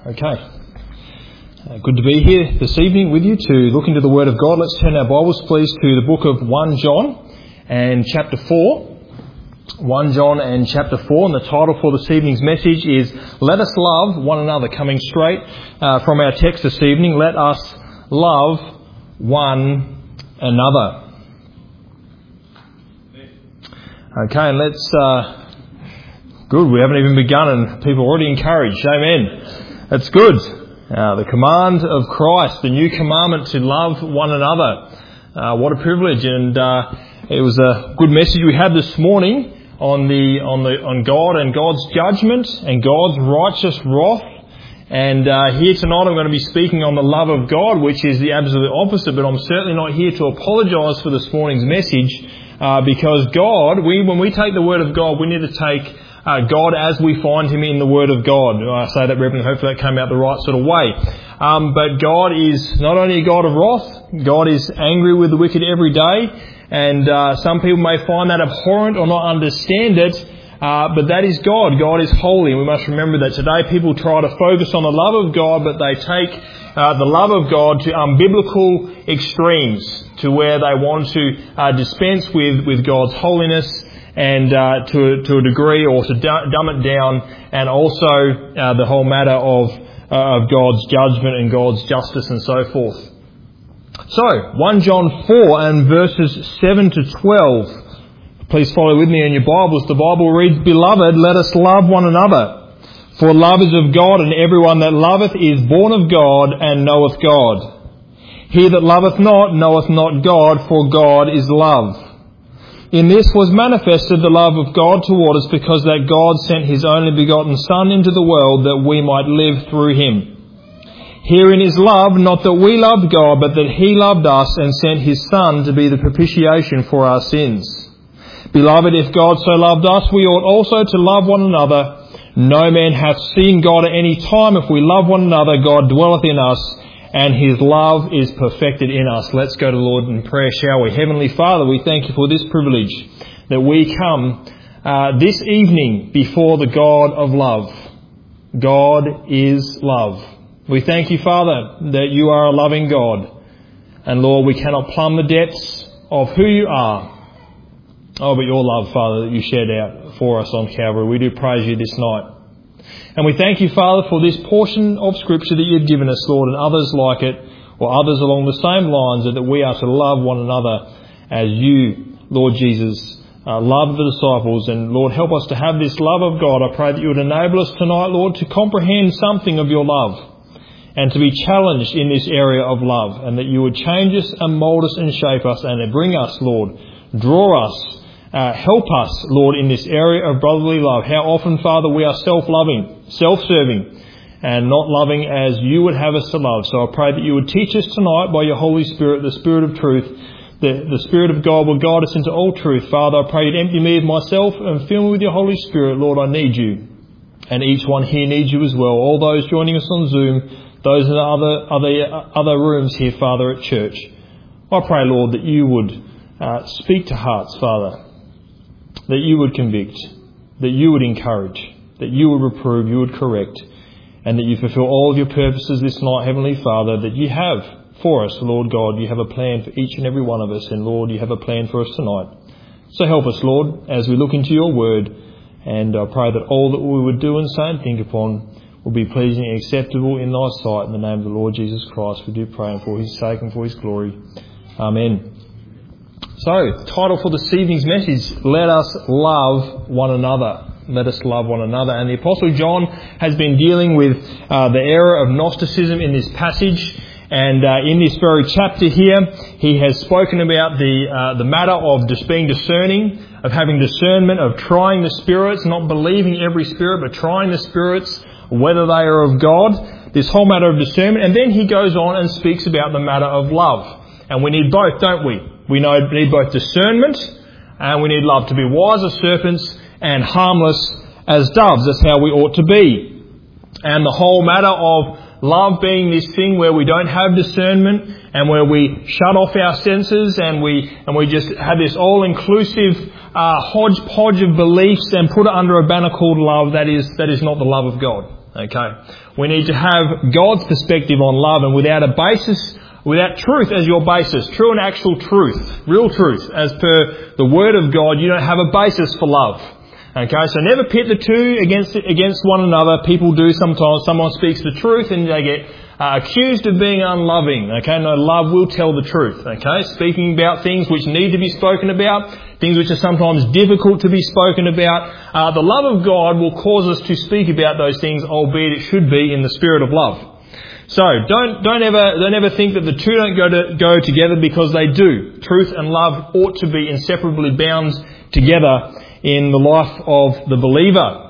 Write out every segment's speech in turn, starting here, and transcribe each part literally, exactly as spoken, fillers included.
Okay. Uh, good to be here this evening with you to look into the Word of God. Let's turn our Bibles, please, to the book of First John and chapter four. First John and chapter four, and the title for this evening's message is Let Us Love One Another, coming straight uh, from our text this evening. Let us love one another. Okay, and let's... Uh, good, we haven't even begun and people are already encouraged. Amen. That's good. Uh, the command of Christ, the new commandment to love one another. Uh, what a privilege. And uh, it was a good message we had this morning on the on the on God and God's judgment and God's righteous wrath. And uh, here tonight I'm going to be speaking on the love of God, which is the absolute opposite. But I'm certainly not here to apologise for this morning's message, uh, because God, we when we take the Word of God, we need to take Uh, God as we find Him in the Word of God. I say that, Reverend, hopefully that came out the right sort of way. Um, but God is not only a God of wrath, God is angry with the wicked every day. And uh, some people may find that abhorrent or not understand it, uh, but that is God. God is holy. And we must remember that today people try to focus on the love of God, but they take uh, the love of God to unbiblical extremes, to where they want to uh, dispense with, with God's holiness, and uh, to, to a degree, or to dumb it down, and also uh, the whole matter of, uh, of God's judgment and God's justice and so forth. So, First John four and verses seven to twelve. Please follow with me in your Bibles. The Bible reads, Beloved, let us love one another. For love is of God, and everyone that loveth is born of God and knoweth God. He that loveth not knoweth not God, for God is love. In this was manifested the love of God toward us, because that God sent His only begotten Son into the world that we might live through Him. Herein is love, not that we loved God, but that He loved us and sent His Son to be the propitiation for our sins. Beloved, if God so loved us, we ought also to love one another. No man hath seen God at any time. If we love one another, God dwelleth in us, and His love is perfected in us. Let's go to the Lord in prayer, shall we? Heavenly Father, we thank You for this privilege that we come uh, this evening before the God of love. God is love. We thank You, Father, that You are a loving God. And Lord, we cannot plumb the depths of who You are. Oh, but Your love, Father, that You shed out for us on Calvary. We do praise You this night. And we thank You, Father, for this portion of Scripture that You've given us, Lord, and others like it, or others along the same lines, that we are to love one another as You, Lord Jesus, uh, loved the disciples. And Lord, help us to have this love of God. I pray that You would enable us tonight, Lord, to comprehend something of Your love, and to be challenged in this area of love, and that You would change us and mould us and shape us, and bring us, Lord, draw us, Uh, help us, Lord, in this area of brotherly love. How often, Father, we are self-loving, self-serving, and not loving as You would have us to love. So I pray that You would teach us tonight by Your Holy Spirit, the Spirit of truth. The, the Spirit of God will guide us into all truth. Father, I pray You'd empty me of myself and fill me with Your Holy Spirit. Lord, I need You, and each one here needs You as well. All those joining us on Zoom, those in the other, other, other rooms here, Father, at church. I pray, Lord, that You would uh, speak to hearts, Father, that You would convict, that You would encourage, that You would reprove, You would correct, and that You fulfill all of Your purposes this night, Heavenly Father, that You have for us, Lord God. You have a plan for each and every one of us, and Lord, You have a plan for us tonight. So help us, Lord, as we look into Your Word, and I pray that all that we would do and say and think upon will be pleasing and acceptable in Thy sight. In the name of the Lord Jesus Christ, we do pray, and for His sake and for His glory. Amen. So, the title for this evening's message, Let Us Love One Another. Let us love one another. And the Apostle John has been dealing with uh, the error of Gnosticism in this passage. And uh, in this very chapter here, he has spoken about the uh, the matter of just being discerning, of having discernment, of trying the spirits, not believing every spirit, but trying the spirits, whether they are of God. This whole matter of discernment. And then he goes on and speaks about the matter of love. And we need both, don't we? We know we need both discernment, and we need love, to be wise as serpents and harmless as doves. That's how we ought to be. And the whole matter of love being this thing where we don't have discernment, and where we shut off our senses, and we and we just have this all-inclusive uh, hodgepodge of beliefs and put it under a banner called love, that is that is not the love of God. Okay. We need to have God's perspective on love, and without a basis, without truth as your basis, true and actual truth, real truth, as per the Word of God, you don't have a basis for love. Okay, so never pit the two against against one another. People do sometimes. Someone speaks the truth and they get uh, accused of being unloving. Okay, no, love will tell the truth. Okay, speaking about things which need to be spoken about, things which are sometimes difficult to be spoken about. Uh, the love of God will cause us to speak about those things, albeit it should be in the spirit of love. So don't don't ever don't ever think that the two don't go to go together, because they do. Truth and love ought to be inseparably bound together in the life of the believer.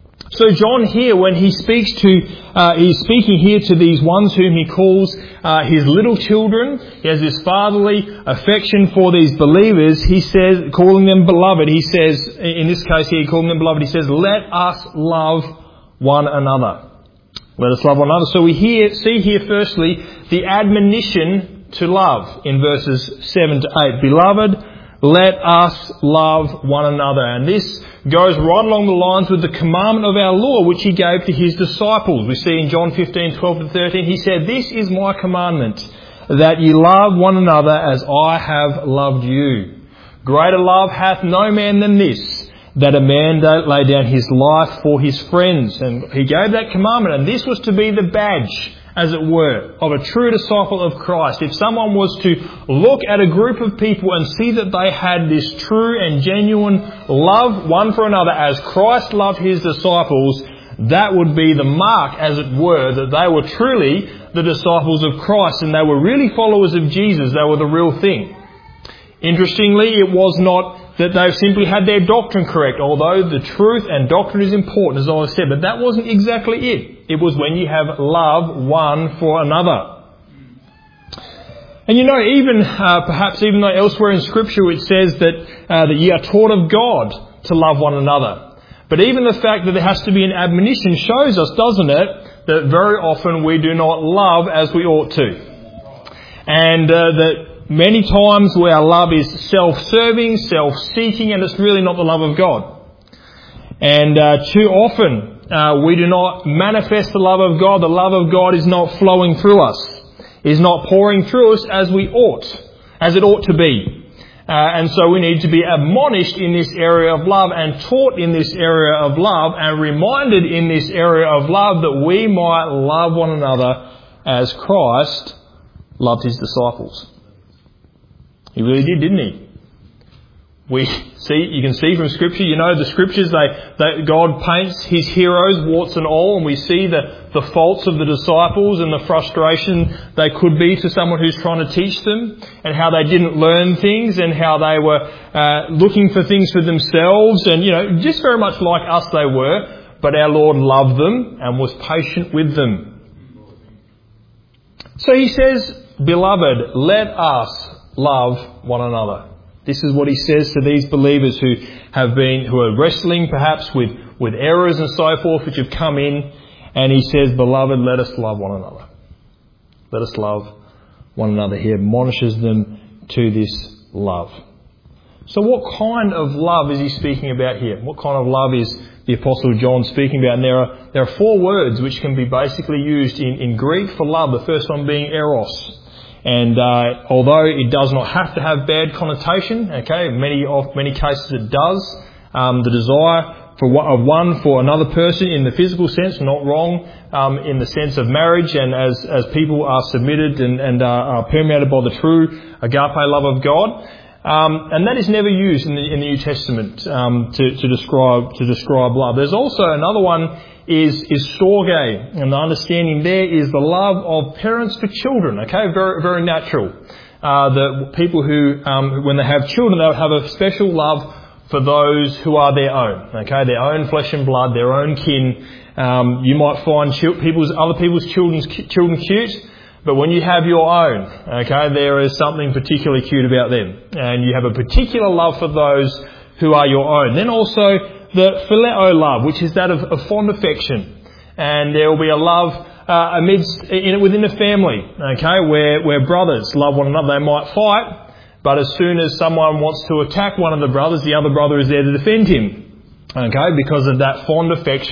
So John here, when he speaks to, uh, he's speaking here to these ones whom he calls uh, his little children. He has this fatherly affection for these believers. He says, calling them beloved, he says, in this case here, calling them beloved, he says, let us love one another. Let us love one another. So we hear, see here firstly the admonition to love in verses seven to eight. Beloved, let us love one another. And this goes right along the lines with the commandment of our Lord, which he gave to his disciples. We see in John fifteen, twelve to thirteen, he said, this is my commandment, that ye love one another as I have loved you. Greater love hath no man than this, that a man lay down his life for his friends. And he gave that commandment, and this was to be the badge, as it were, of a true disciple of Christ. If someone was to look at a group of people and see that they had this true and genuine love one for another as Christ loved his disciples, that would be the mark, as it were, that they were truly the disciples of Christ and they were really followers of Jesus. They were the real thing. Interestingly, it was not that they simply had their doctrine correct, although the truth and doctrine is important, as I said, but that wasn't exactly it. It was when you have love one for another. And you know, even uh, perhaps even though elsewhere in Scripture it says that uh, that ye are taught of God to love one another, but even the fact that there has to be an admonition shows us, doesn't it, that very often we do not love as we ought to, and uh, that many times where our love is self-serving, self-seeking, and it's really not the love of God. And uh, too often uh, we do not manifest the love of God. The love of God is not flowing through us, is not pouring through us as we ought, as it ought to be. Uh, and so we need to be admonished in this area of love and taught in this area of love and reminded in this area of love that we might love one another as Christ loved his disciples. He really did, didn't he? We see, you can see from Scripture, you know, the Scriptures, they, they, God paints his heroes, warts and all, and we see the, the faults of the disciples and the frustration they could be to someone who's trying to teach them, and how they didn't learn things, and how they were uh, looking for things for themselves, and, you know, just very much like us they were, but our Lord loved them and was patient with them. So he says, beloved, let us love one another. This is what he says to these believers who have been, who are wrestling perhaps with, with errors and so forth which have come in. And he says, beloved, let us love one another. Let us love one another. He admonishes them to this love. So what kind of love is he speaking about here? What kind of love is the Apostle John speaking about? And there are, there are four words which can be basically used in, in Greek for love. The first one being eros. And uh, although it does not have to have bad connotation, okay, in many of many cases it does. Um, the desire for one, of one for another person in the physical sense, not wrong, um, in the sense of marriage, and as as people are submitted and and are, are permeated by the true agape love of God, um, and that is never used in the in the New Testament um, to to describe to describe love. There's also another one. Is is storge, and the understanding there is the love of parents for children. Okay, very very natural. Uh, the people who, um, when they have children, they'll have a special love for those who are their own. Okay, their own flesh and blood, their own kin. Um, you might find ch- people's other people's children's children cute, but when you have your own, okay, there is something particularly cute about them, and you have a particular love for those who are your own. Then also the phileo love, which is that of, of fond affection. And there will be a love uh, amidst in, within a family, okay, where, where brothers love one another. They might fight, but as soon as someone wants to attack one of the brothers, the other brother is there to defend him, okay, because of that fond affection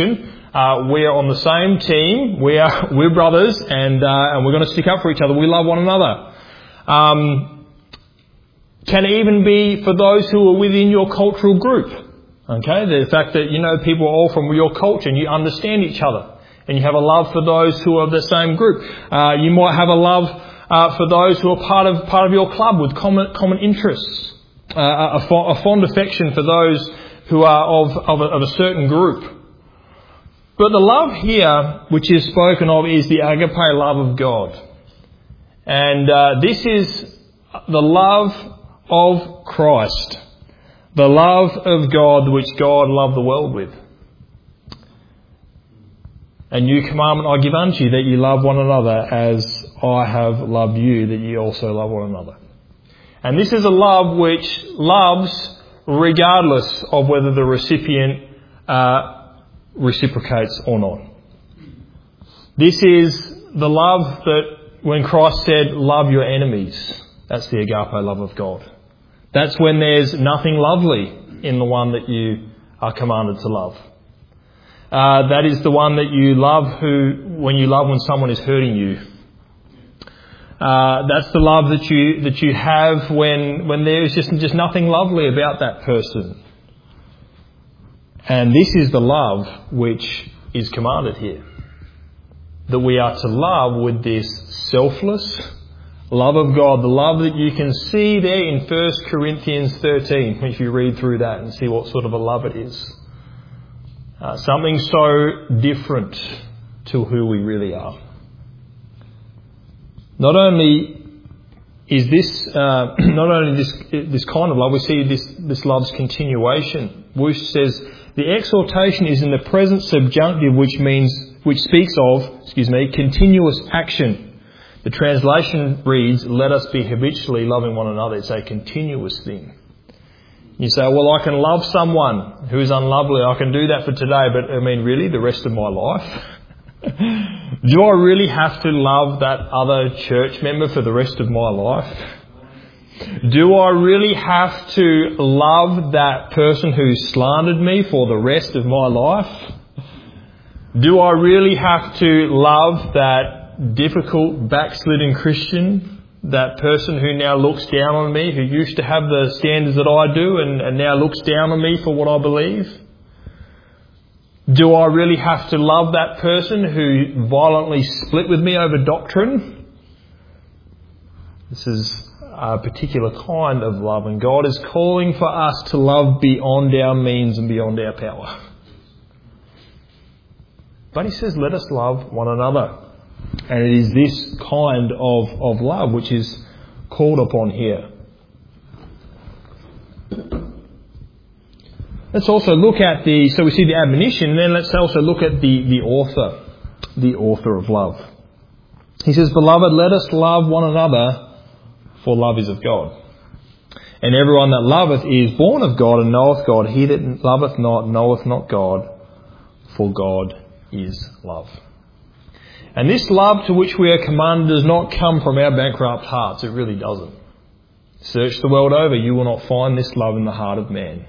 Uh, we're on the same team. We are, we're brothers, and, uh, and we're going to stick up for each other. We love one another. Um, can even be for those who are within your cultural group. Okay? The fact that you know people are all from your culture and you understand each other. And you have a love for those who are the same group. Uh, you might have a love uh, for those who are part of part of your club with common common interests. Uh, a, a fond affection for those who are of, of, a, of a certain group. But the love here, which is spoken of, is the agape love of God. And uh, this is the love of Christ. The love of God which God loved the world with. A new commandment I give unto you, that you love one another as I have loved you, that you also love one another. And this is a love which loves regardless of whether the recipient uh, reciprocates or not. This is the love that when Christ said, love your enemies, that's the agape love of God. That's when there's nothing lovely in the one that you are commanded to love. Uh, that is the one that you love who, when you love when someone is hurting you. Uh, that's the love that you, that you have when, when there is just, just nothing lovely about that person. And this is the love which is commanded here. That we are to love with this selfless love of God. The love that you can see there in First Corinthians thirteen, if you read through that and see what sort of a love it is. Uh, something so different to who we really are. Not only is this, uh, not only this this kind of love, we see this this love's continuation. Woosh says the exhortation is in the present subjunctive, which means which speaks of, excuse me, continuous action. The translation reads, "Let us be habitually loving one another." It's a continuous thing. You say, well, I can love someone who is unlovely. I can do that for today, but I mean, really, the rest of my life? Do I really have to love that other church member for the rest of my life? Do I really have to love that person who slandered me for the rest of my life? Do I really have to love that difficult, backslidden Christian? That person who now looks down on me, who used to have the standards that I do and, and now looks down on me for what I believe? Do I really have to love that person who violently split with me over doctrine? This is a particular kind of love, and God is calling for us to love beyond our means and beyond our power. But he says, let us love one another. And it is this kind of, of love which is called upon here. Let's also look at the, so we see the admonition, and then let's also look at the, the author, the author of love. He says, beloved, let us love one another, for love is of God. And everyone that loveth is born of God and knoweth God. He that loveth not knoweth not God, for God is love. And this love to which we are commanded does not come from our bankrupt hearts. It really doesn't. Search the world over, you will not find this love in the heart of man.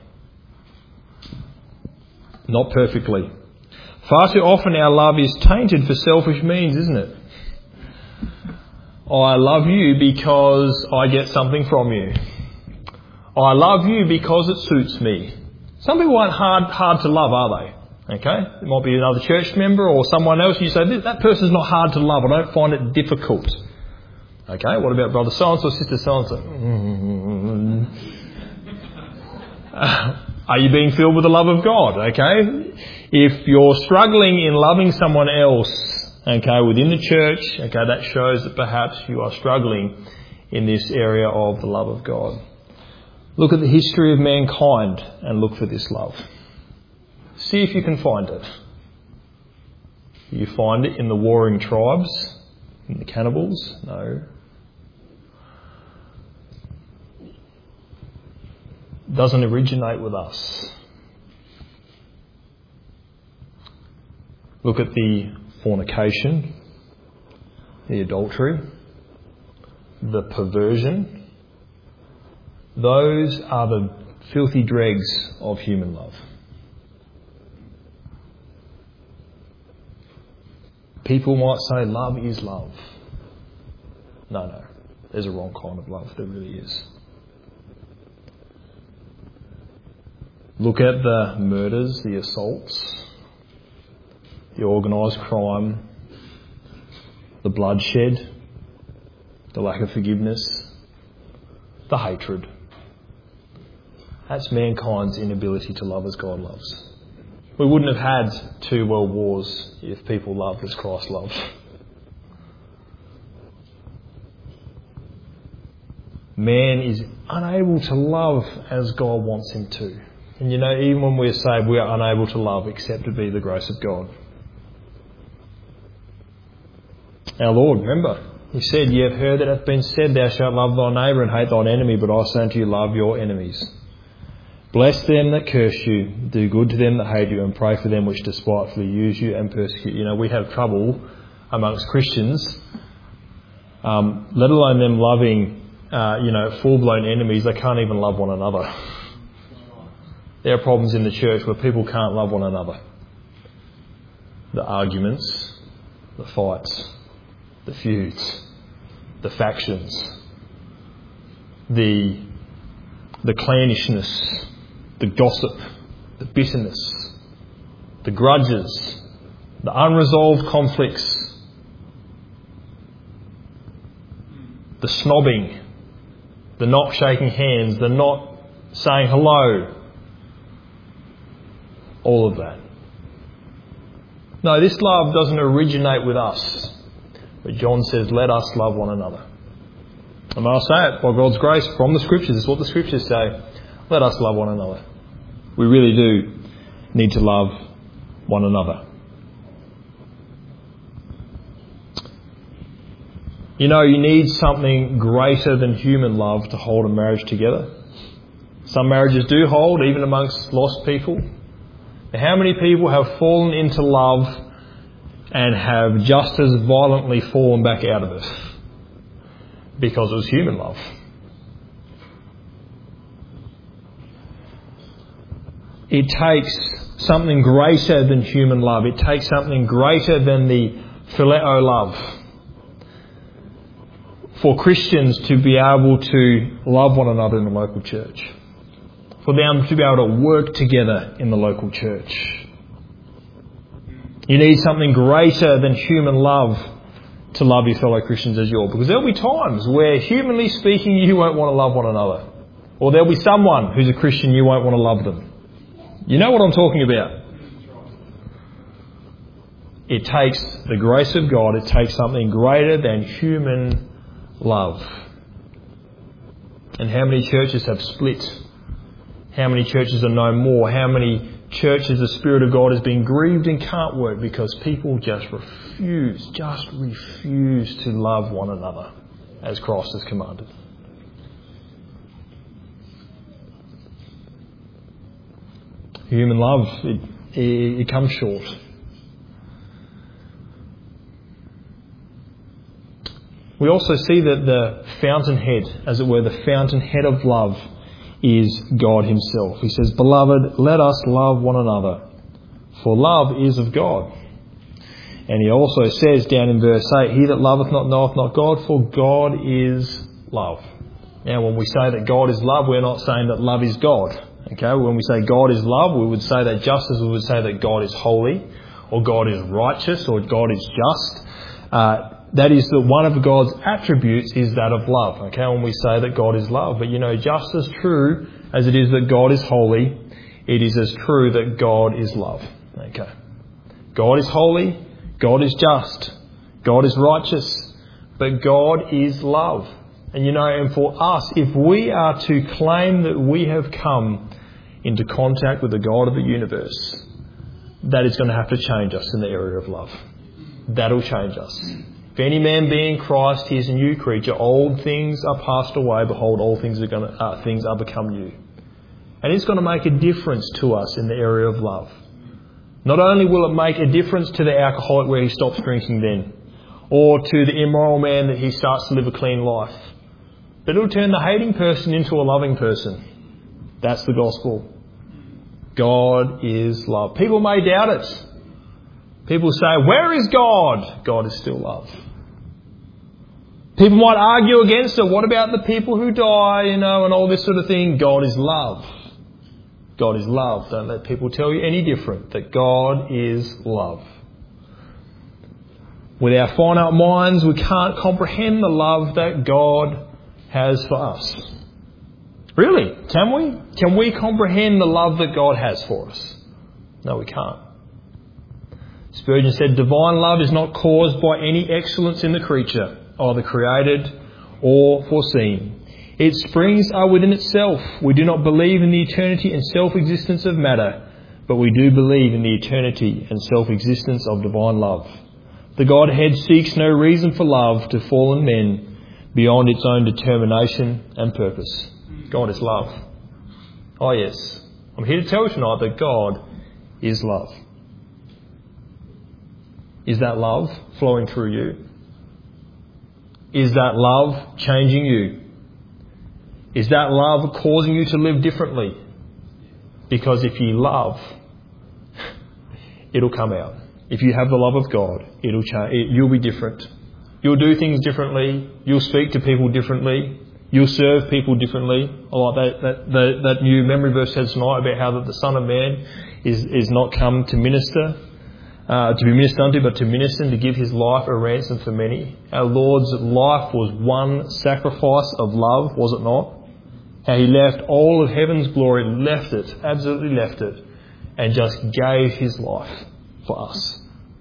Not perfectly. Far too often our love is tainted for selfish means, isn't it? I love you because I get something from you. I love you because it suits me. Some people aren't hard, hard to love, are they? Okay? It might be another church member or someone else. You say, that person's not hard to love. I don't find it difficult. Okay? What about brother so-and-so, sister so-and-so? Uh, are you being filled with the love of God? Okay? If you're struggling in loving someone else, okay, within the church, okay, that shows that perhaps you are struggling in this area of the love of God. Look at the history of mankind and look for this love. See if you can find it. You find it in the warring tribes, in the cannibals? No. It doesn't originate with us. Look at the fornication, the adultery, the perversion. Those are the filthy dregs of human love. People might say love is love. No, no. There's a wrong kind of love. There really is. Look at the murders, the assaults, the organised crime, the bloodshed, the lack of forgiveness, the hatred. That's mankind's inability to love as God loves. We wouldn't have had two world wars if people loved as Christ loved. Man is unable to love as God wants him to. And you know, even when we're saved, we are unable to love except to be the grace of God. Our Lord, remember, He said, "Ye have heard that it hath been said, Thou shalt love thy neighbour and hate thine enemy, but I say unto you, love your enemies. Bless them that curse you, do good to them that hate you, and pray for them which despitefully use you and persecute." You know, we have trouble amongst Christians, um, let alone them loving, uh, you know, full-blown enemies. They can't even love one another. There are problems in the church where people can't love one another. The arguments, the fights, the feuds, the factions, the the clannishness, the gossip, the bitterness, the grudges, the unresolved conflicts, the snobbing, the not shaking hands, the not saying hello, all of that. No, this love doesn't originate with us. But John says, let us love one another. And I'll say it, by God's grace, from the Scriptures. It's what the Scriptures say. Let us love one another. We really do need to love one another. You know, you need something greater than human love to hold a marriage together. Some marriages do hold, even amongst lost people. How many people have fallen into love and have just as violently fallen back out of it? Because it was human love. It takes something greater than human love. It takes something greater than the phileo love for Christians to be able to love one another in the local church. For them to be able to work together in the local church. You need something greater than human love to love your fellow Christians as you are. Because there'll be times where, humanly speaking, you won't want to love one another. Or there'll be someone who's a Christian, you won't want to love them. You know what I'm talking about. It takes the grace of God. It takes something greater than human love. And how many churches have split? How many churches are no more? How many churches the Spirit of God has been grieved and can't work because people just refuse, just refuse to love one another as Christ has commanded. Human love, it, it, it comes short. We also see that the fountainhead, as it were, the fountainhead of love is God Himself. He says, "Beloved, let us love one another, for love is of God." And He also says down in verse eight, "He that loveth not knoweth not God, for God is love." Now, when we say that God is love, we're not saying that love is God. Okay, when we say God is love, we would say that just as we would say that God is holy, or God is righteous, or God is just. Uh, That is that one of God's attributes is that of love. Okay, when we say that God is love. But you know, just as true as it is that God is holy, it is as true that God is love. Okay. God is holy, God is just, God is righteous, but God is love. And you know, and for us, if we are to claim that we have come into contact with the God of the universe, that is going to have to change us in the area of love. That'll change us. If any man be in Christ, he is a new creature. Old things are passed away. Behold, all things are going to, uh, things are become new. And it's going to make a difference to us in the area of love. Not only will it make a difference to the alcoholic where he stops drinking then, or to the immoral man that he starts to live a clean life, but it'll turn the hating person into a loving person. That's the gospel. God is love. People may doubt it. People say, where is God? God is still love. People might argue against it. What about the people who die, you know, and all this sort of thing? God is love. God is love. Don't let people tell you any different, that God is love. With our finite minds, we can't comprehend the love that God has for us. Really? Can we? Can we comprehend the love that God has for us? No, we can't. Spurgeon said, divine love is not caused by any excellence in the creature, either created or foreseen. Its springs are within itself. We do not believe in the eternity and self-existence of matter, but we do believe in the eternity and self-existence of divine love. The Godhead seeks no reason for love to fallen men beyond its own determination and purpose. God is love. Oh yes, I'm here to tell you tonight that God is love. Is that love flowing through you? Is that love changing you? Is that love causing you to live differently? Because if you love, it'll come out. If you have the love of God, it'll change. It, you'll be different. You'll do things differently. You'll speak to people differently. You'll serve people differently. I like that, that, that, that new memory verse says tonight about how that the Son of Man is, is not come to minister, uh, to be ministered unto, but to minister and to give his life a ransom for many. Our Lord's life was one sacrifice of love, was it not? How he left all of heaven's glory, left it, absolutely left it, and just gave his life for us.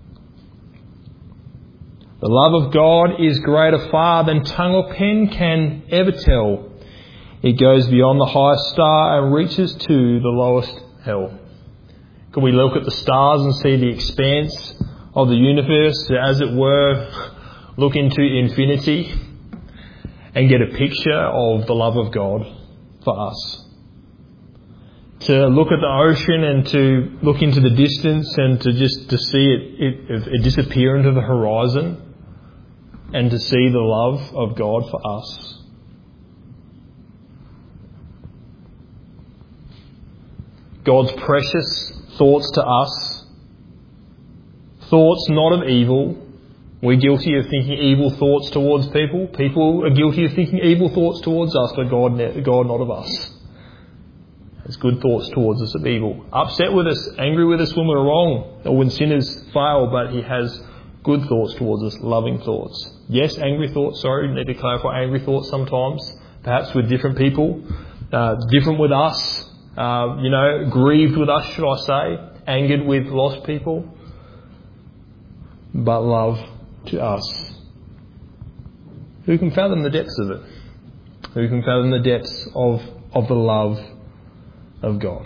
The love of God is greater far than tongue or pen can ever tell. It goes beyond the highest star and reaches to the lowest hell. Can we look at the stars and see the expanse of the universe, as it were, look into infinity and get a picture of the love of God for us? To look at the ocean and to look into the distance and to just to see it, it, it disappear into the horizon and to see the love of God for us. God's precious thoughts to us, thoughts not of evil. We're guilty of thinking evil thoughts towards people. People are guilty of thinking evil thoughts towards us, but God, God not of us. Has good thoughts towards us of evil. Upset with us, angry with us when we're wrong or when sinners fail, but he has good thoughts towards us, loving thoughts. Yes, angry thoughts, sorry, need to clarify angry thoughts sometimes, perhaps with different people, uh, different with us, uh, you know, grieved with us, should I say, angered with lost people, but love to us. Who can fathom the depths of it? Who can fathom the depths of, of the love of God?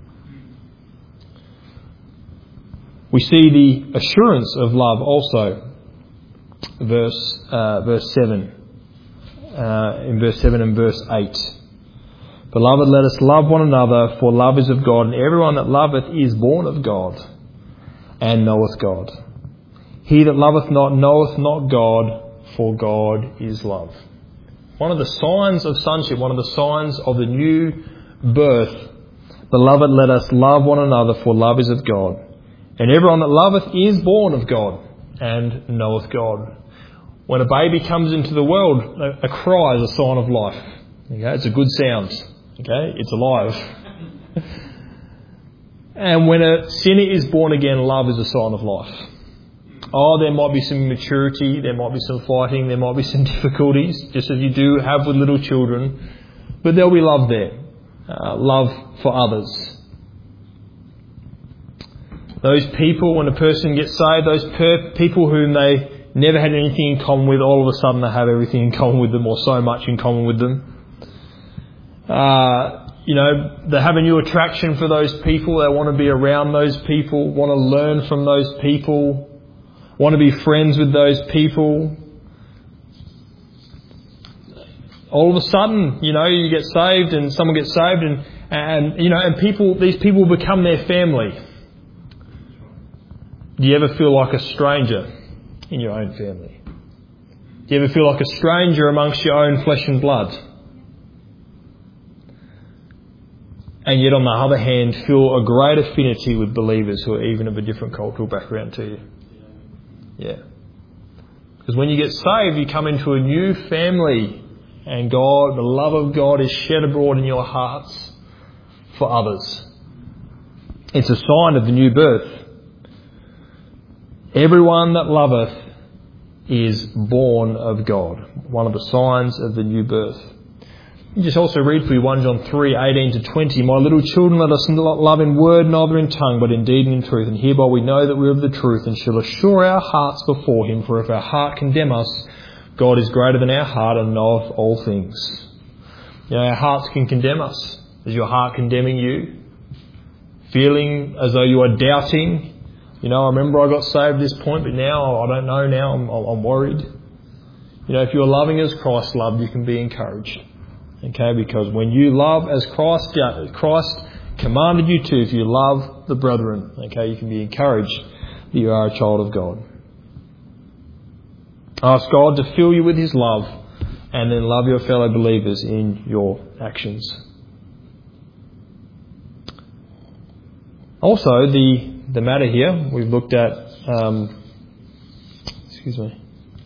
We see the assurance of love also, verse uh, verse seven, uh, in verse seven and verse eight. Beloved, let us love one another, for love is of God, and everyone that loveth is born of God, and knoweth God. He that loveth not knoweth not God, for God is love. One of the signs of sonship, one of the signs of the new birth. Beloved, let us love one another, for love is of God. And everyone that loveth is born of God, and knoweth God. When a baby comes into the world, a, a cry is a sign of life. Okay, it's a good sound. Okay, it's alive. And when a sinner is born again, love is a sign of life. Oh, there might be some immaturity, there might be some fighting, there might be some difficulties, just as you do have with little children, but there'll be love there. Uh, love for others. Those people, when a person gets saved, those per- people whom they never had anything in common with, all of a sudden they have everything in common with them, or so much in common with them. Uh, you know, they have a new attraction for those people. They want to be around those people, want to learn from those people, want to be friends with those people. All of a sudden, you know, you get saved and someone gets saved and, and you know, and people, these people become their family. Do you ever feel like a stranger in your own family? Do you ever feel like a stranger amongst your own flesh and blood? and yet on the other hand feel a great affinity with believers who are even of a different cultural background to you. Yeah. Because when you get saved, you come into a new family, and God, the love of God is shed abroad in your hearts for others. It's a sign of the new birth. Everyone that loveth is born of God. One of the signs of the new birth. You just also read for you First John three, eighteen to twenty. My little children, let us not love in word, neither in tongue, but in deed and in truth. And hereby we know that we are of the truth, and shall assure our hearts before him. For if our heart condemn us, God is greater than our heart, and knoweth all things. You know, our hearts can condemn us. Is your heart condemning you? Feeling as though you are doubting? You know, I remember I got saved at this point, but now I don't know now. I'm, I'm worried. You know, if you're loving as Christ loved, you can be encouraged. Okay, because when you love as Christ, Christ commanded you to, if you love the brethren, okay, you can be encouraged that you are a child of God. Ask God to fill you with his love, and then love your fellow believers in your actions. Also, the the matter here, we've looked at, um, excuse me,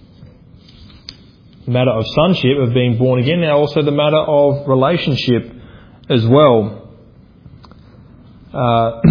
the matter of sonship, of being born again. Now also the matter of relationship as well. Uh,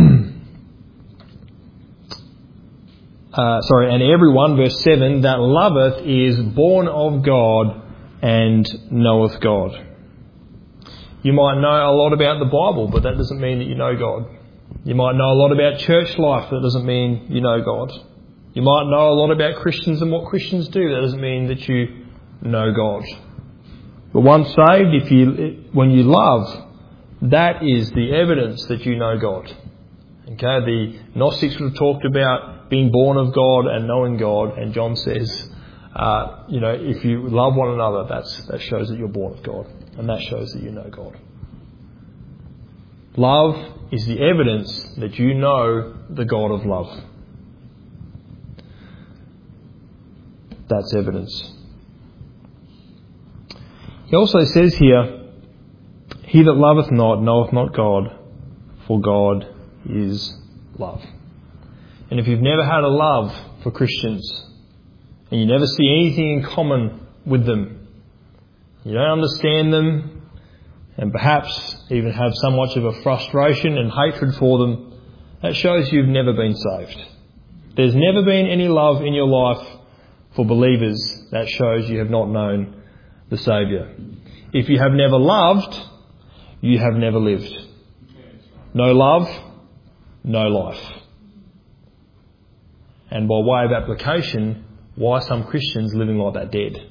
uh, sorry, and everyone, verse seven, that loveth is born of God and knoweth God. You might know a lot about the Bible, but that doesn't mean that you know God. You might know a lot about church life, but that doesn't mean you know God. You might know a lot about Christians and what Christians do, that doesn't mean that you know God. But once saved, if you, when you love, that is the evidence that you know God. Okay, the Gnostics would have talked about being born of God and knowing God, and John says, uh, you know, if you love one another, that's that shows that you're born of God, and that shows that you know God. Love is the evidence that you know the God of love. That's evidence. He also says here, he that loveth not knoweth not God, for God is love. And if you've never had a love for Christians, and you never see anything in common with them, you don't understand them, and perhaps even have so much of a frustration and hatred for them, that shows you've never been saved. There's never been any love in your life for believers. That shows you have not known the Saviour. If you have never loved, you have never lived. No love, no life. And by way of application, why are some Christians living like they're dead?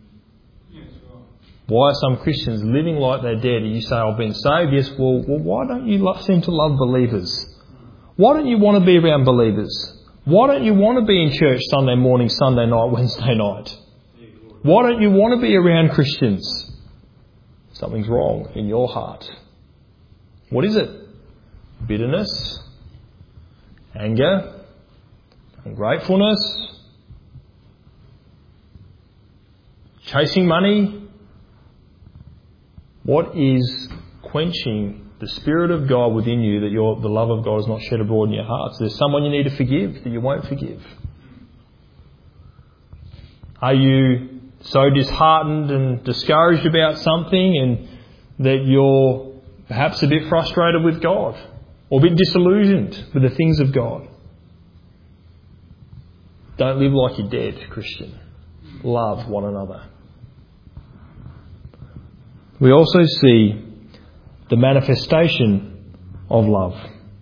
Why are some Christians living like they're dead? And you say, I've been saved. Yes, well, well why don't you love, seem to love believers? Why don't you want to be around believers? Why don't you want to be in church Sunday morning, Sunday night, Wednesday night? Why don't you want to be around Christians? Something's wrong in your heart. What is it? Bitterness, anger, ungratefulness, chasing money. What is quenching the Spirit of God within you that your, the love of God is not shed abroad in your hearts? There's someone you need to forgive that you won't forgive. Are you so disheartened and discouraged about something and that you're perhaps a bit frustrated with God or a bit disillusioned with the things of God? Don't live like you're dead, Christian. Love one another. We also see the manifestation of love.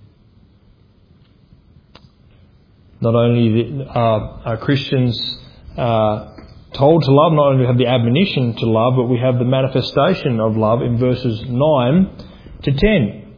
Not only are, are Christians uh, told to love, not only have the admonition to love, but we have the manifestation of love in verses nine to ten.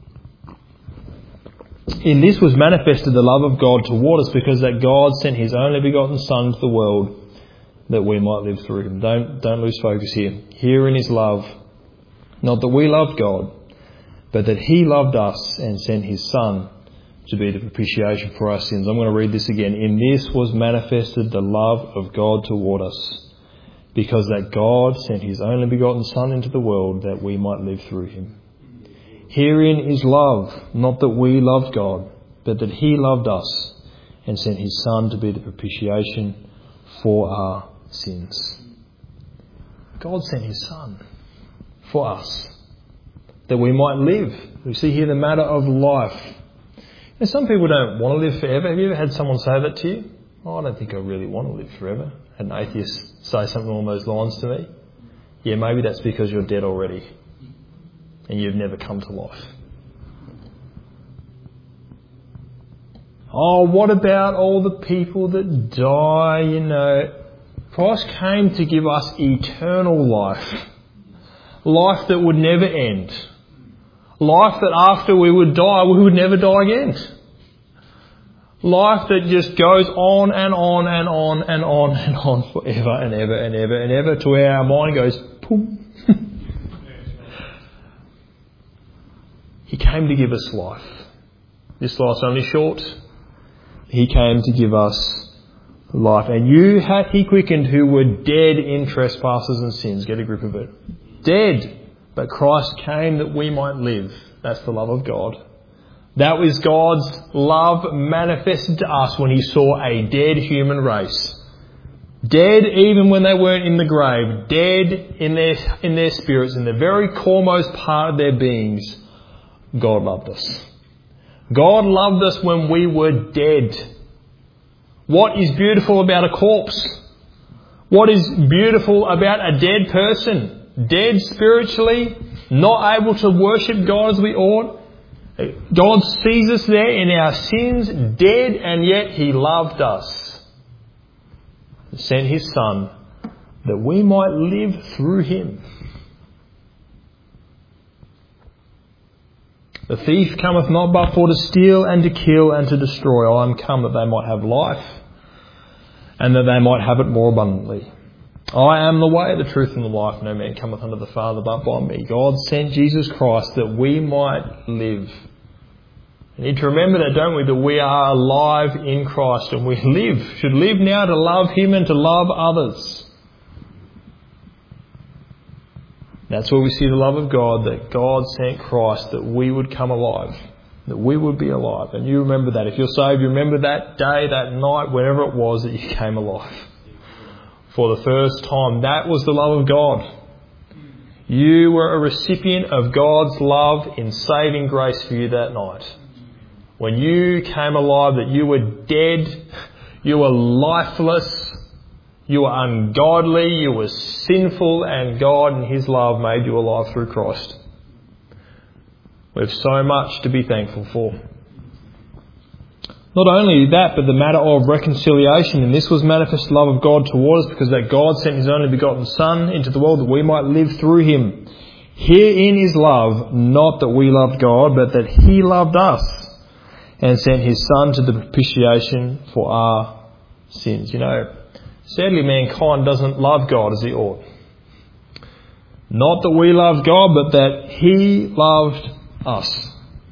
In this was manifested the love of God toward us, because that God sent his only begotten Son into the world that we might live through him. Don't, don't lose focus here. Herein is love, not that we loved God, but that he loved us and sent his Son to be the propitiation for our sins. I'm going to read this again. In this was manifested the love of God toward us, because that God sent his only begotten Son into the world that we might live through him. Herein is love, not that we loved God, but that he loved us and sent his Son to be the propitiation for our sins. God sent his Son for us, that we might live. We see here the matter of life. And some people don't want to live forever. Have you ever had someone say that to you? Oh, I don't think I really want to live forever. Had an atheist say something along those lines to me. Yeah, maybe that's because you're dead already and you've never come to life. Oh, what about all the people that die? You know, Christ came to give us eternal life. Life that would never end. Life that after we would die, we would never die again. Life that just goes on and on and on and on and on forever and ever and ever and ever to where our mind goes, boom. He came to give us life. This life's only short. He came to give us life. And you hath he quickened who were dead in trespasses and sins. Get a grip of it. Dead. But Christ came that we might live. That's the love of God. That was God's love manifested to us when he saw a dead human race. Dead even when they weren't in the grave. Dead in their, in their spirits, in the very coremost part of their beings. God loved us. God loved us when we were dead. What is beautiful about a corpse? What is beautiful about a dead person? Dead spiritually, not able to worship God as we ought. God sees us there in our sins, dead, and yet he loved us. He sent his Son that we might live through him. The thief cometh not but for to steal and to kill and to destroy. I am come that they might have life and that they might have it more abundantly. I am the way, the truth and the life. No man cometh unto the Father but by me. God sent Jesus Christ that we might live. We need to remember that, don't we? That we are alive in Christ and we live, should live now to love him and to love others. That's where we see the love of God, that God sent Christ that we would come alive, that we would be alive. And you remember that. If you're saved, you remember that day, that night, whenever it was that you came alive. For the first time. That was the love of God. You were a recipient of God's love in saving grace for you that night. When you came alive, that you were dead, you were lifeless, you were ungodly, you were sinful, and God in his love made you alive through Christ. We have so much to be thankful for. Not only that, but the matter of reconciliation. And this was manifest love of God towards us, because that God sent his only begotten Son into the world that we might live through him. Herein is love, not that we loved God, but that he loved us and sent his Son to the propitiation for our sins. You know, sadly mankind doesn't love God as he ought. Not that we loved God, but that he loved us.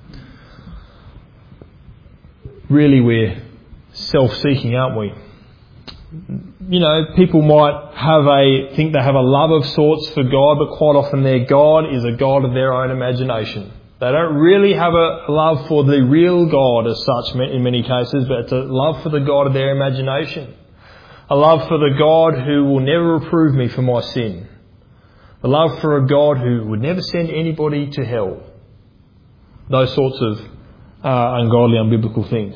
Really, we're self-seeking, aren't we? You know, people might have a think they have a love of sorts for God, but quite often their God is a God of their own imagination. They don't really have a love for the real God as such in many cases, but it's a love for the God of their imagination. A love for the God who will never reprove me for my sin. A love for a God who would never send anybody to hell. Those sorts of uh, ungodly, unbiblical things.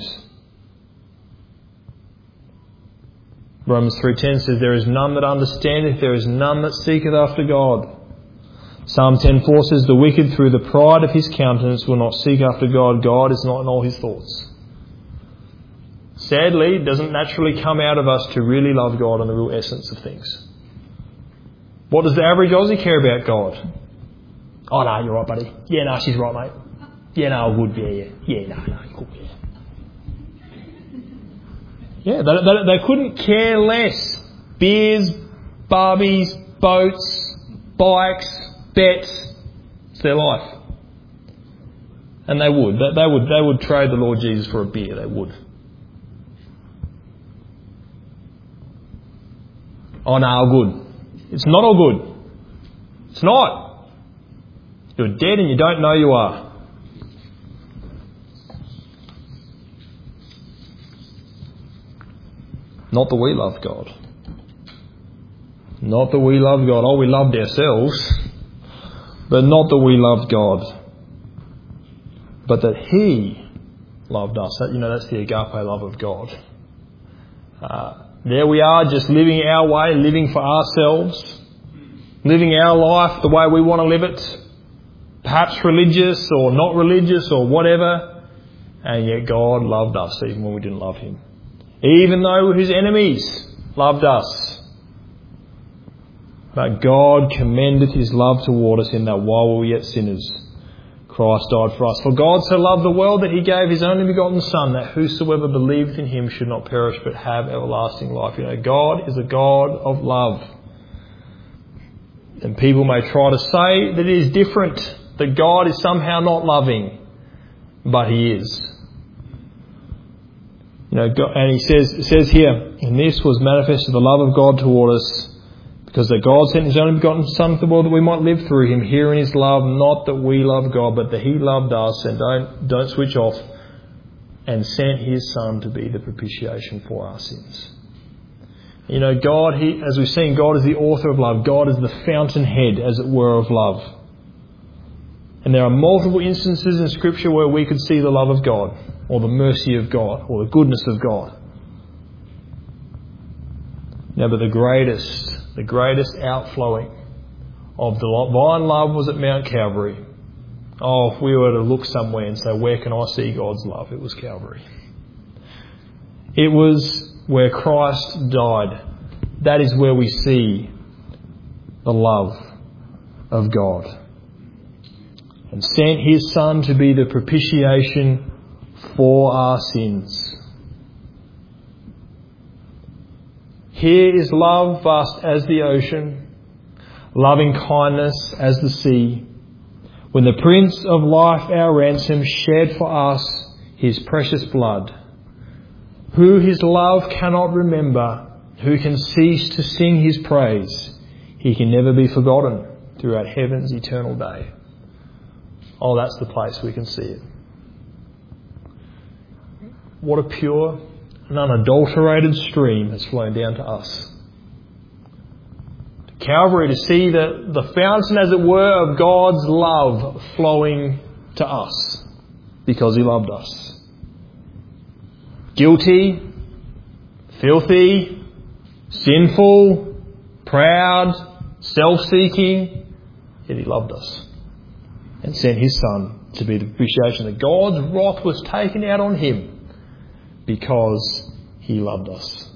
Romans three ten says, there is none that understandeth, there is none that seeketh after God. Psalm ten four says, the wicked through the pride of his countenance will not seek after God. God is not in all his thoughts. Sadly, it doesn't naturally come out of us to really love God in the real essence of things. What does the average Aussie care about God? Oh, no, you're right, buddy. Yeah, no, she's right, mate. Yeah, no, I would. Yeah, yeah. Yeah, no, no, cool, yeah. Yeah, they, they, they couldn't care less. Beers, Barbies, boats, bikes, bets. It's their life. And they would. They, they would. They would trade the Lord Jesus for a beer. They would. Oh, no, all good. It's not all good. It's not. You're dead and you don't know you are. Not that we loved God. Not that we loved God. Oh, we loved ourselves. But not that we loved God. But that He loved us. That, you know, that's the agape love of God. Uh, there we are, just living our way, living for ourselves, living our life the way we want to live it, perhaps religious or not religious or whatever, and yet God loved us even when we didn't love Him. Even though His enemies loved us. But God commended His love toward us in that while we were yet sinners, Christ died for us. For God so loved the world that He gave His only begotten Son, that whosoever believeth in Him should not perish but have everlasting life. You know, God is a God of love. And people may try to say that it is different, that God is somehow not loving, but He is. You know, God, and He says, it says here, and this was manifested the love of God toward us, because that God sent His only begotten Son into the world that we might live through Him. Herein is love, not that we love God, but that He loved us, and don't don't switch off, and sent His Son to be the propitiation for our sins. You know, God, He, as we've seen, God is the author of love. God is the fountainhead, as it were, of love. And there are multiple instances in Scripture where we could see the love of God, or the mercy of God, or the goodness of God. Now, but the greatest, the greatest outflowing of the divine love was at Mount Calvary. Oh, if we were to look somewhere and say, where can I see God's love? It was Calvary. It was where Christ died. That is where we see the love of God. And sent His Son to be the propitiation for our sins. Here is love vast as the ocean, loving kindness as the sea, when the Prince of Life, our ransom, shed for us His precious blood. Who His love cannot remember, who can cease to sing His praise, He can never be forgotten throughout heaven's eternal day. Oh, that's the place we can see it. What a pure and unadulterated stream has flown down to us. To Calvary, to see the, the fountain, as it were, of God's love flowing to us because He loved us. Guilty, filthy, sinful, proud, self-seeking, yet He loved us and sent His Son to be the propitiation, that God's wrath was taken out on Him because He loved us.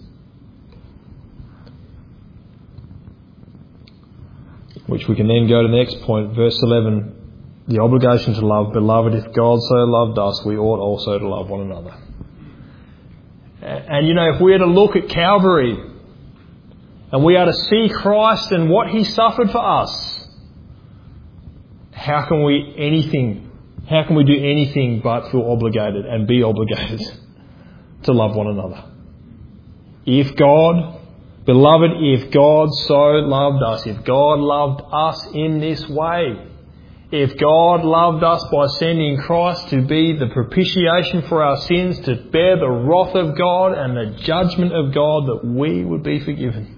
Which we can then go to the next point, verse eleven. The obligation to love. Beloved, if God so loved us, we ought also to love one another. And you know, if we are to look at Calvary and we are to see Christ and what He suffered for us, how can we anything, how can we do anything but feel obligated and be obligated to love one another? If God, beloved, if God so loved us, if God loved us in this way, if God loved us by sending Christ to be the propitiation for our sins, to bear the wrath of God and the judgment of God that we would be forgiven,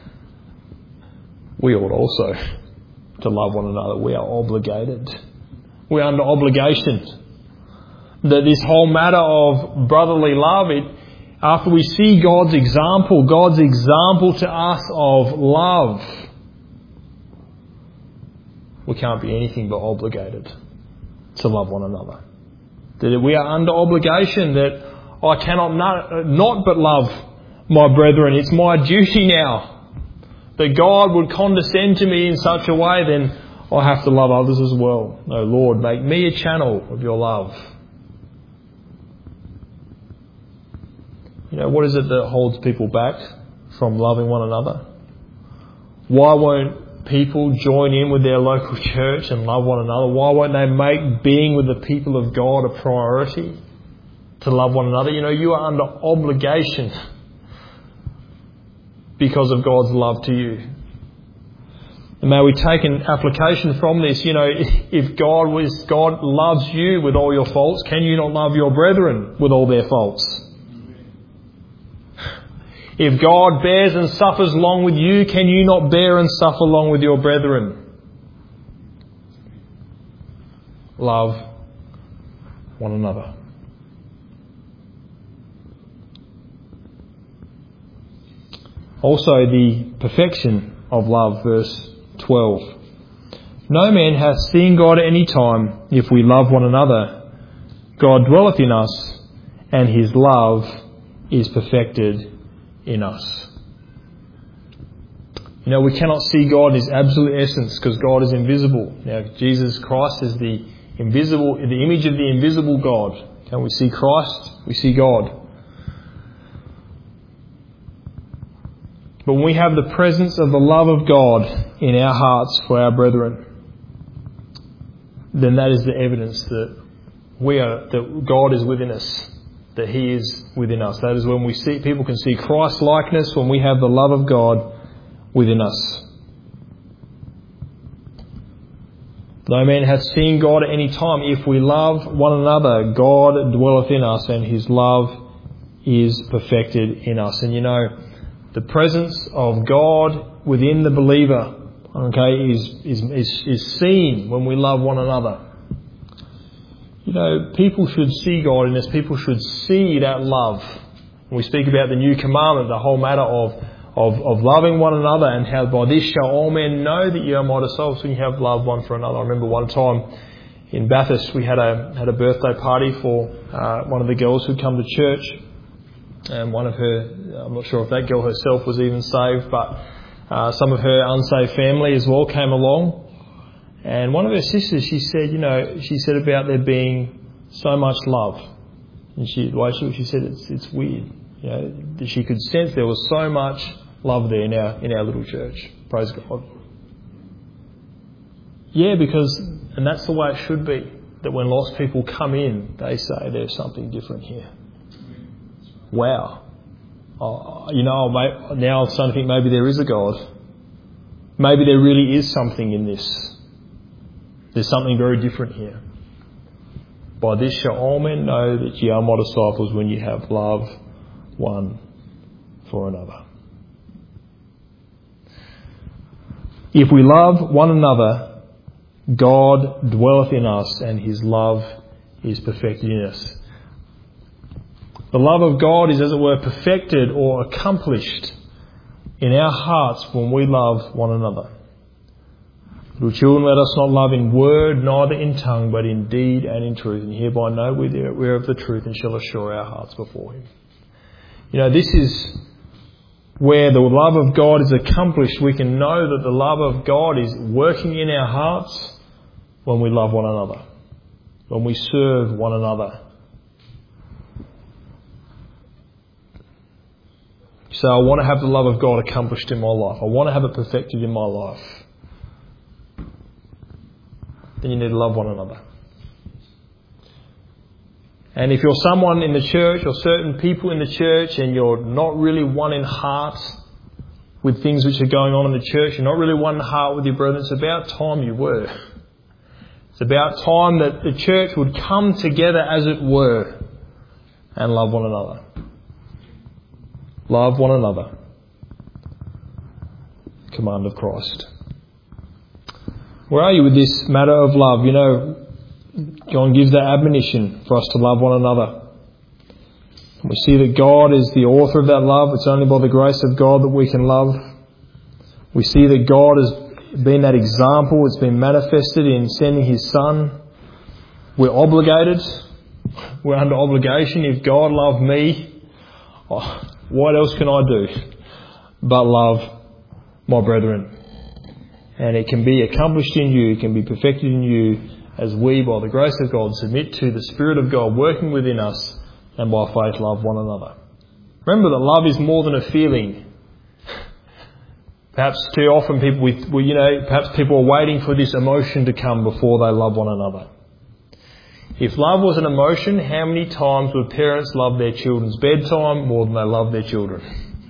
we ought also to love one another. We are obligated. We are under obligation. That this whole matter of brotherly love, it, after we see God's example, God's example to us of love, we can't be anything but obligated to love one another. That we are under obligation, that I cannot not, not but love my brethren. It's my duty now. That God would condescend to me in such a way, then I have to love others as well. No, Lord, make me a channel of your love. You know, what is it that holds people back from loving one another? Why won't people join in with their local church and love one another? Why won't they make being with the people of God a priority to love one another? You know, you are under obligation because of God's love to you. And may we take an application from this. You know, if God was God loves you with all your faults, can you not love your brethren with all their faults? If God bears and suffers along with you, can you not bear and suffer along with your brethren? Love one another. Also the perfection of love, verse twelve. No man hath seen God at any time. If we love one another, God dwelleth in us, and his love is perfected in us. You know, we cannot see God in his absolute essence because God is invisible. Now, Jesus Christ is the invisible, the image of the invisible God. Can we see Christ? We see God. But when we have the presence of the love of God in our hearts for our brethren, then that is the evidence that we are, that God is within us, that he is within us. That is when we see, people can see Christ likeness when we have the love of God within us. No man hath seen God at any time. If we love one another, God dwelleth in us, and his love is perfected in us. And you know, the presence of God within the believer, okay, is, is, is, is seen when we love one another. You know, people should see God in us. People should see that love. When we speak about the new commandment, the whole matter of, of, of loving one another, and how by this shall all men know that you are my disciples when you have love one for another. I remember one time in Bathurst we had a had a birthday party for uh, one of the girls who'd come to church. And one of her, I'm not sure if that girl herself was even saved, but uh, some of her unsaved family as well came along. And one of her sisters, she said, you know, she said about there being so much love. And she, the way she, she said, it's, it's weird. You know, that she could sense there was so much love there in our, in our little church. Praise God. Yeah, because, and that's the way it should be, that when lost people come in, they say there's something different here. Wow. Oh, you know, now I'm starting to think maybe there is a God. Maybe there really is something in this. There's something very different here. By this shall all men know that ye are my disciples, when ye have love one for another. If we love one another, God dwelleth in us, and his love is perfected in us. The love of God is, as it were, perfected or accomplished in our hearts when we love one another. Little children, let us not love in word, neither in tongue, but in deed and in truth. And hereby know we that we are of the truth, and shall assure our hearts before him. You know, this is where the love of God is accomplished. We can know that the love of God is working in our hearts when we love one another, when we serve one another. So I want to have the love of God accomplished in my life. I want to have it perfected in my life. Then you need to love one another. And if you're someone in the church, or certain people in the church, and you're not really one in heart with things which are going on in the church, you're not really one in heart with your brethren, it's about time you were. It's about time that the church would come together, as it were, and love one another. Love one another. Command of Christ. Where are you with this matter of love? You know, John gives that admonition for us to love one another. We see that God is the author of that love. It's only by the grace of God that we can love. We see that God has been that example. It's been manifested in sending his Son. We're obligated. We're under obligation. If God loved me, oh, what else can I do but love my brethren? And it can be accomplished in you, it can be perfected in you, as we, by the grace of God, submit to the Spirit of God working within us, and by faith love one another. Remember that love is more than a feeling. Perhaps too often people, we, we, you know, perhaps people are waiting for this emotion to come before they love one another. If love was an emotion, how many times would parents love their children's bedtime more than they love their children?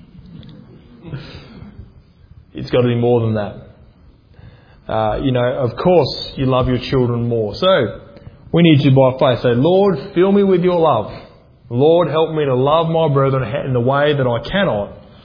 It's got to be more than that. Uh, you know, of course you love your children more. So we need to, by faith, say, Lord, fill me with your love. Lord, help me to love my brethren in the way that I cannot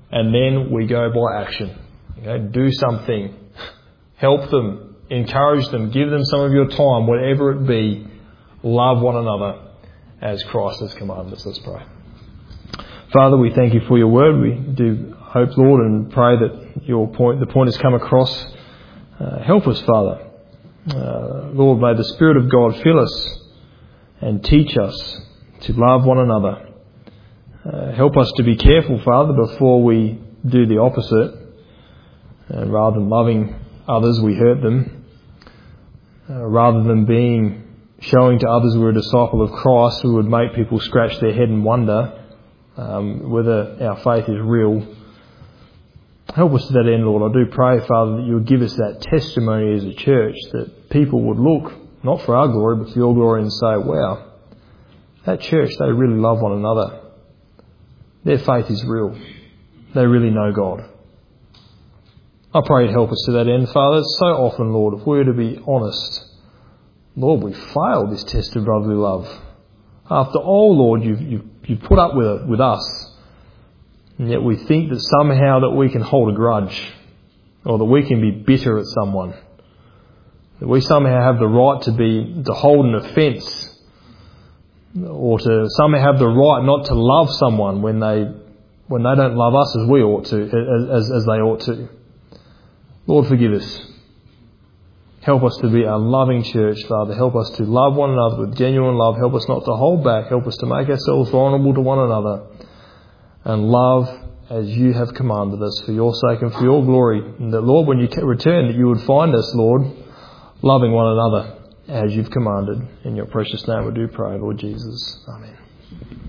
and then we go by action. Okay? Do something. Help them. Encourage them. Give them some of your time, whatever it be. Love one another as Christ has commanded us. Let's pray. Father, we thank you for your word. We do hope, Lord, and pray that your point, the point has come across. Uh, help us, Father. Uh, Lord, may the Spirit of God fill us and teach us to love one another. Uh, help us to be careful, Father, before we do the opposite. And rather than loving others, we hurt them. Uh, rather than being showing to others we're a disciple of Christ, we would make people scratch their head and wonder um, whether our faith is real. Help us to that end, Lord. I do pray, Father, that you would give us that testimony as a church, that people would look, not for our glory, but for your glory, and say, wow, that church, they really love one another. Their faith is real. They really know God. I pray you help us to that end, Father. So often, Lord, if we were to be honest, Lord, we fail this test of brotherly love. After all, Lord, you've, you've, you've put up with it, with us. And yet we think that somehow that we can hold a grudge, or that we can be bitter at someone. That we somehow have the right to be, to hold an offence, or to somehow have the right not to love someone when they, when they don't love us as we ought to, as, as they ought to. Lord, forgive us. Help us to be a loving church, Father. Help us to love one another with genuine love. Help us not to hold back. Help us to make ourselves vulnerable to one another. And love as you have commanded us for your sake and for your glory. And that, Lord, when you return, that you would find us, Lord, loving one another as you've commanded. In your precious name we do pray, Lord Jesus. Amen.